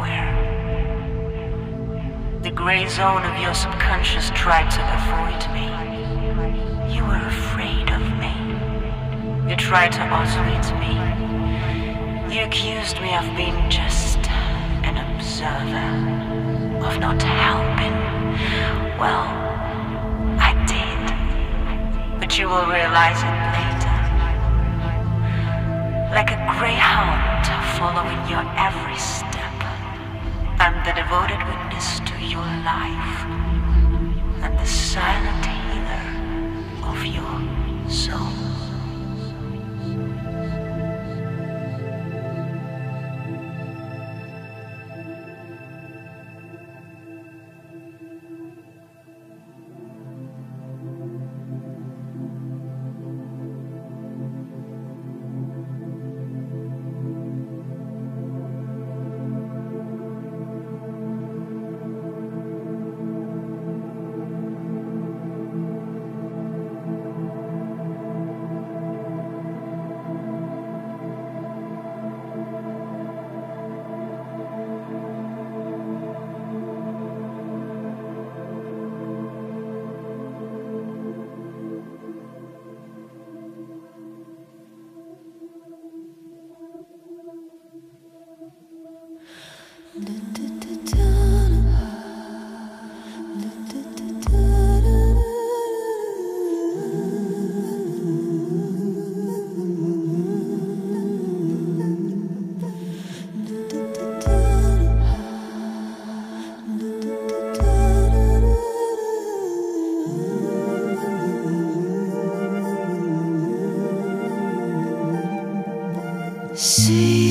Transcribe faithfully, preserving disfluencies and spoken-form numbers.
everywhere. The gray zone of your subconscious tried to avoid me. You were afraid of me. You tried to isolate me. You accused me of being just an observer, of not helping. Well, I did. But you will realize it later. Like a greyhound following your every step, I'm the devoted witness to your life, and the silent healer of your soul. See